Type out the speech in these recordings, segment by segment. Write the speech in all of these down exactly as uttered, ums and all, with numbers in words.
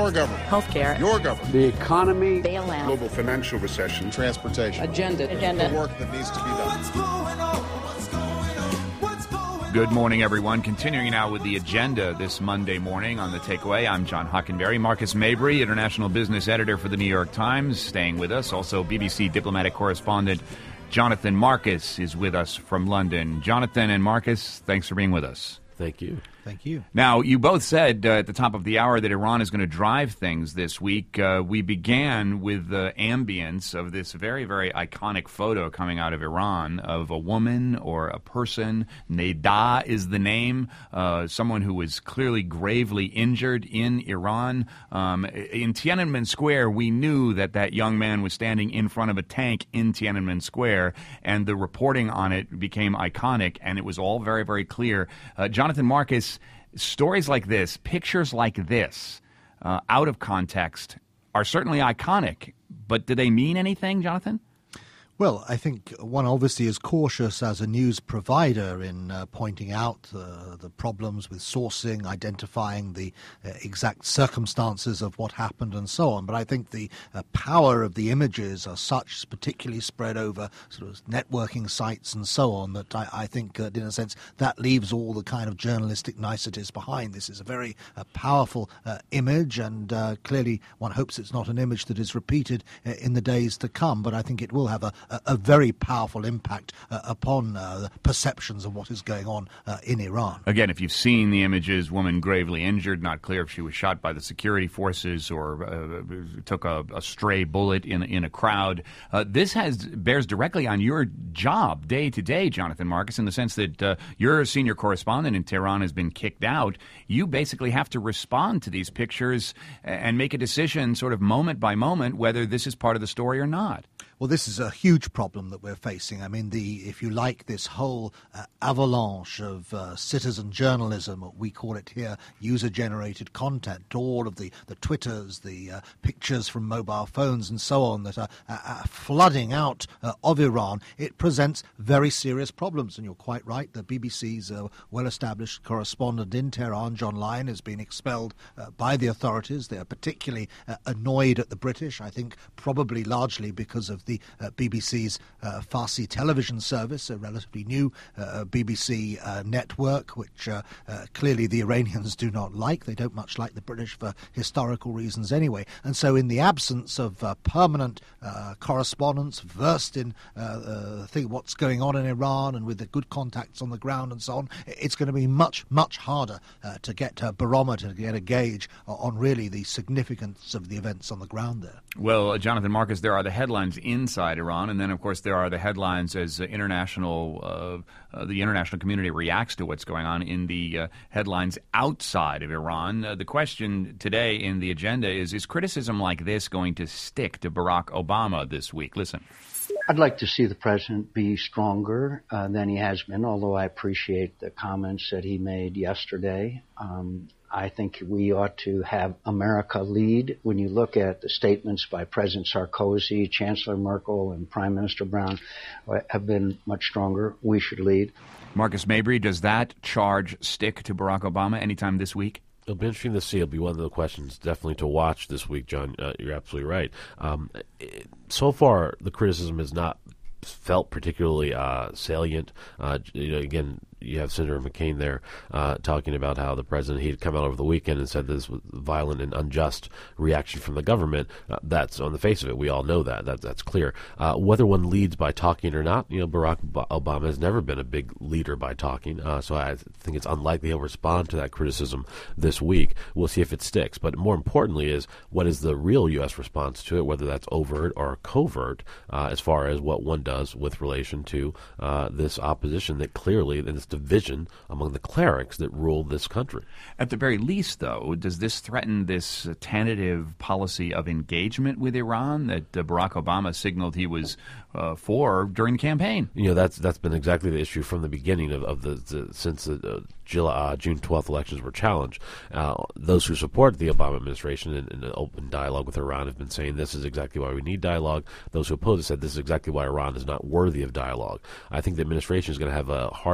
Our government. Healthcare. Your government. The economy. Bailout. Global financial recession. Transportation. Agenda. Agenda. The work that needs to be done. What's going on? What's going on? What's going on? Good morning, everyone. Continuing now with the agenda this Monday morning on The Takeaway. I'm John Hockenberry. Marcus Mabry, international business editor for The New York Times, staying with us. Also, B B C diplomatic correspondent Jonathan Marcus is with us from London. Jonathan and Marcus, thanks for being with us. Thank you. Thank you. Now, you both said uh, at the top of the hour that Iran is going to drive things this week. Uh, we began with the ambience of this very, very iconic photo coming out of Iran of a woman or a person. Neda is the name, uh, someone who was clearly gravely injured in Iran. Um, in Tiananmen Square, we knew that that young man was standing in front of a tank in Tiananmen Square, and the reporting on it became iconic, and it was all very, very clear. Uh, Jonathan Marcus, stories like this, pictures like this, uh, out of context, are certainly iconic. But do they mean anything, Jonathan? Well, I think one obviously is cautious as a news provider in uh, pointing out uh, the problems with sourcing, identifying the uh, exact circumstances of what happened and so on. But I think the uh, power of the images are such, particularly spread over sort of networking sites and so on, that I, I think that in a sense that leaves all the kind of journalistic niceties behind. This is a very uh, powerful uh, image, and uh, clearly one hopes it's not an image that is repeated uh, in the days to come. But I think it will have a A, a very powerful impact uh, upon uh, the perceptions of what is going on uh, in Iran. Again, if you've seen the images, woman gravely injured, not clear if she was shot by the security forces or uh, took a, a stray bullet in, in a crowd. Uh, this has bears directly on your job day to day, Jonathan Marcus, in the sense that uh, your senior correspondent in Tehran has been kicked out. You basically have to respond to these pictures and make a decision sort of moment by moment whether this is part of the story or not. Well, this is a huge problem that we're facing. I mean, the if you like, this whole uh, avalanche of uh, citizen journalism, what we call it here, user-generated content, all of the, the Twitters, the uh, pictures from mobile phones and so on that are, uh, are flooding out uh, of Iran, it presents very serious problems. And you're quite right, the B B C's uh, well-established correspondent in Tehran, John Lyon, has been expelled uh, by the authorities. They are particularly uh, annoyed at the British, I think probably largely because of the uh, B B C's uh, Farsi television service, a relatively new uh, B B C uh, network, which uh, uh, clearly the Iranians do not like. They don't much like the British for historical reasons anyway. And so in the absence of uh, permanent uh, correspondents versed in uh, uh, think what's going on in Iran and with the good contacts on the ground and so on, it's going to be much, much harder uh, to get a barometer, to get a gauge on really the significance of the events on the ground there. Well, uh, Jonathan Marcus, there are the headlines inside Iran, and then, of course, there are the headlines as uh, international, uh, uh, the international community reacts to what's going on in the uh, headlines outside of Iran. Uh, the question today in the agenda is, is criticism like this going to stick to Barack Obama this week? Listen. I'd like to see the president be stronger uh, than he has been, although I appreciate the comments that he made yesterday. Um, I think we ought to have America lead. When you look at the statements by President Sarkozy, Chancellor Merkel, and Prime Minister Brown have been much stronger. We should lead. Marcus Mabry, does that charge stick to Barack Obama anytime this week? It'll be interesting to see. It'll be one of the questions definitely to watch this week, John. Uh, you're absolutely right. Um, it, so far, the criticism has not felt particularly uh, salient. Uh, you know, again, you have Senator McCain there uh, talking about how the president, he had come out over the weekend and said this was violent and unjust reaction from the government. Uh, that's on the face of it. We all know that. that that's clear. Uh, whether one leads by talking or not, you know, Barack Obama has never been a big leader by talking. Uh, so I think it's unlikely he'll respond to that criticism this week. We'll see if it sticks. But more importantly is, what is the real U S response to it, whether that's overt or covert, uh, as far as what one does with relation to uh, this opposition that clearly, and this division among the clerics that rule this country. At the very least, though, does this threaten this uh, tentative policy of engagement with Iran that uh, Barack Obama signaled he was uh, for during the campaign? You know, that's that's been exactly the issue from the beginning of, of the, the since the uh, July, uh, June twelfth elections were challenged. Uh, those who support the Obama administration in, in an open dialogue with Iran have been saying this is exactly why we need dialogue. Those who oppose it said this is exactly why Iran is not worthy of dialogue. I think the administration is going to have a harder and harder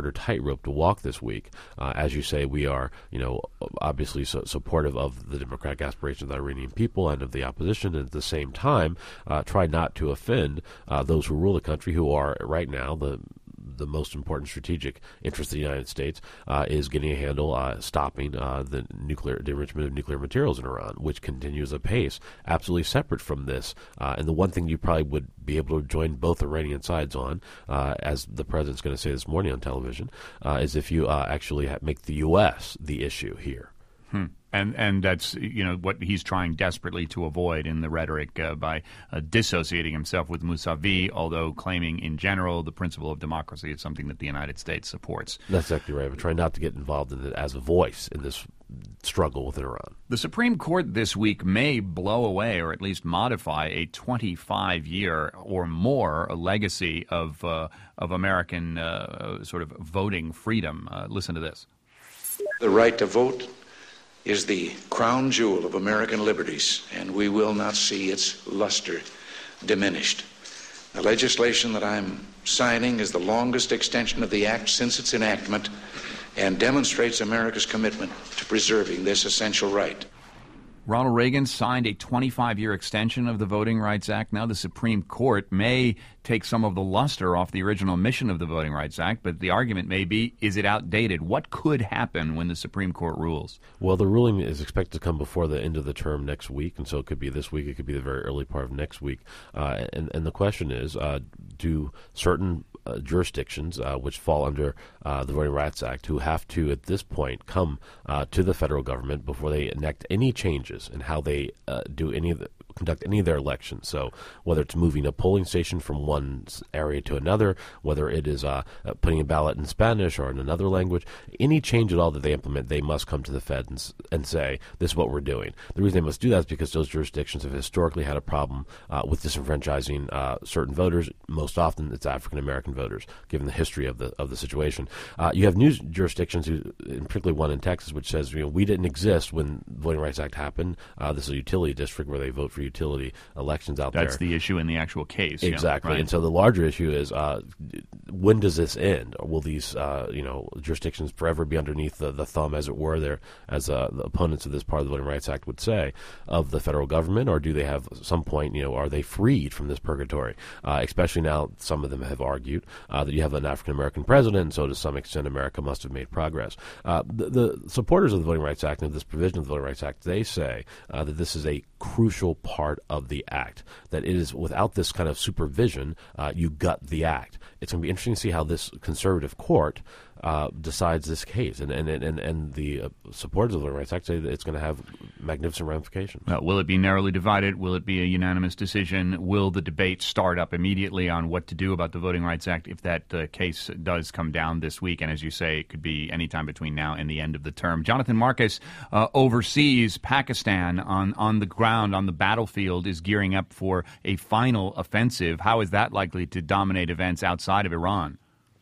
harder tightrope to walk this week. Uh, as you say, we are, you know, obviously so supportive of the democratic aspirations of the Iranian people and of the opposition, and at the same time, uh, try not to offend uh, those who rule the country, who are right now the the most important strategic interest of the United States uh, is getting a handle, uh, stopping uh, the nuclear the enrichment of nuclear materials in Iran, which continues apace, absolutely separate from this. Uh, and the one thing you probably would be able to join both Iranian sides on, uh, as the president's going to say this morning on television, uh, is if you uh, actually ha- make the U S the issue here. Hmm. And and that's, you know, what he's trying desperately to avoid in the rhetoric uh, by uh, dissociating himself with Mousavi, although claiming in general the principle of democracy is something that the United States supports. That's exactly right. But trying not to get involved in it as a voice in this struggle with Iran. The Supreme Court this week may blow away or at least modify a twenty-five year or more legacy of uh, of American uh, sort of voting freedom. Uh, listen to this. The right to vote is the crown jewel of American liberties, and we will not see its luster diminished. The legislation that I'm signing is the longest extension of the act since its enactment and demonstrates America's commitment to preserving this essential right. Ronald Reagan signed a twenty-five year extension of the Voting Rights Act. Now the Supreme Court may take some of the luster off the original mission of the Voting Rights Act, but the argument may be, is it outdated? What could happen when the Supreme Court rules? Well, the ruling is expected to come before the end of the term next week, and so it could be this week, it could be the very early part of next week. Uh, and, and the question is, uh, do certain uh, jurisdictions, uh, which fall under uh, the Voting Rights Act, who have to, at this point, come uh, to the federal government before they enact any changes in how they uh, do any of the conduct any of their elections. So whether it's moving a polling station from one area to another, whether it is uh, putting a ballot in Spanish or in another language, any change at all that they implement, they must come to the Fed and, and say, this is what we're doing. The reason they must do that is because those jurisdictions have historically had a problem uh, with disenfranchising uh, certain voters. Most often it's African-American voters, given the history of the of the situation. Uh, you have new jurisdictions, who, in particularly one in Texas, which says, you know, we didn't exist when the Voting Rights Act happened. Uh, this is a utility district where they vote for utility elections out That's there. That's the issue in the actual case. Exactly. Yeah, right. And so the larger issue is, uh, when does this end? Or will these uh, you know, jurisdictions forever be underneath the, the thumb, as it were, there, as uh, the opponents of this part of the Voting Rights Act would say, of the federal government? Or do they have some point, you know, are they freed from this purgatory? Uh, especially now, some of them have argued uh, that you have an African-American president, and so to some extent America must have made progress. Uh, the, the supporters of the Voting Rights Act and of this provision of the Voting Rights Act, they say uh, that this is a crucial part of the act, that it is without this kind of supervision, uh, you gut the act. It's going to be interesting to see how this conservative court uh, decides this case, and and and, and the uh, supporters of the Voting Rights Act say that it's going to have magnificent ramifications. Well, will it be narrowly divided? Will it be a unanimous decision? Will the debate start up immediately on what to do about the Voting Rights Act if that uh, case does come down this week? And as you say, it could be any time between now and the end of the term. Jonathan Marcus, uh, overseas, Pakistan on, on the ground, on the battlefield, is gearing up for a final offensive. How is that likely to dominate events outside of Iran?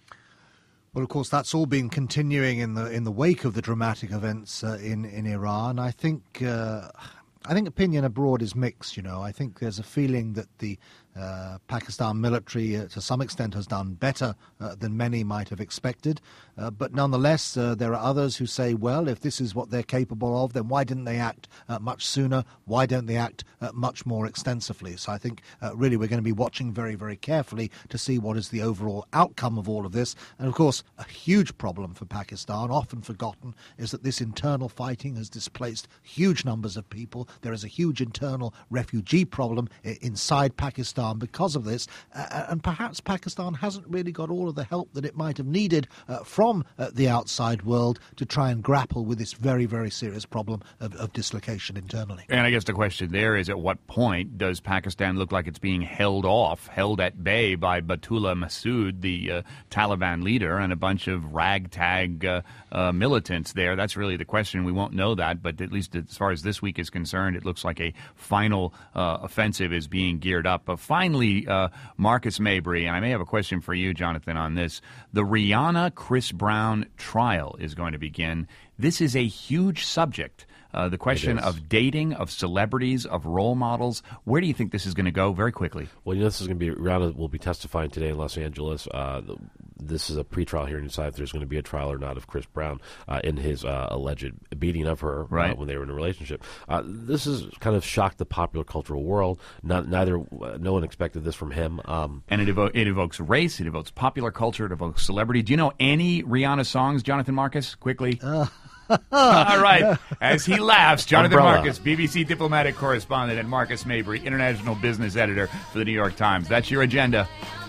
Well, of course, that's all been continuing in the in the wake of the dramatic events uh, in in Iran. I think uh, I think opinion abroad is mixed. You know, I think there's a feeling that the Uh, Pakistan military, uh, to some extent, has done better uh, than many might have expected. Uh, but nonetheless, uh, there are others who say, well, if this is what they're capable of, then why didn't they act uh, much sooner? Why don't they act uh, much more extensively? So I think uh, really we're going to be watching very, very carefully to see what is the overall outcome of all of this. And of course, a huge problem for Pakistan, often forgotten, is that this internal fighting has displaced huge numbers of people. There is a huge internal refugee problem I- inside Pakistan because of this, uh, and perhaps Pakistan hasn't really got all of the help that it might have needed uh, from uh, the outside world to try and grapple with this very, very serious problem of, of dislocation internally. And I guess the question there is, at what point does Pakistan look like it's being held off, held at bay by Batullah Masood, the uh, Taliban leader, and a bunch of ragtag uh, uh, militants there? That's really the question. We won't know that, but at least as far as this week is concerned, it looks like a final uh, offensive is being geared up. A Finally, uh, Marcus Mabry, and I may have a question for you, Jonathan, on this. The Rihanna-Chris Brown trial is going to begin. This is a huge subject. Uh, the question of dating, of celebrities, of role models. Where do you think this is going to go? Very quickly. Well, you know, this is going to be, Rihanna will be testifying today in Los Angeles. Uh, the, this is a pretrial hearing to decide if there's going to be a trial or not of Chris Brown uh, in his uh, alleged beating of her right. uh, when they were in a relationship. Uh, this has kind of shocked the popular cultural world. Not, neither, uh, no one expected this from him. Um, and it, evo- it evokes race, it evokes popular culture, it evokes celebrity. Do you know any Rihanna songs, Jonathan Marcus? Quickly. Uh. All right. As he laughs, Jonathan Umbrella. Marcus, B B C diplomatic correspondent, and Marcus Mabry, international business editor for the New York Times. That's your agenda.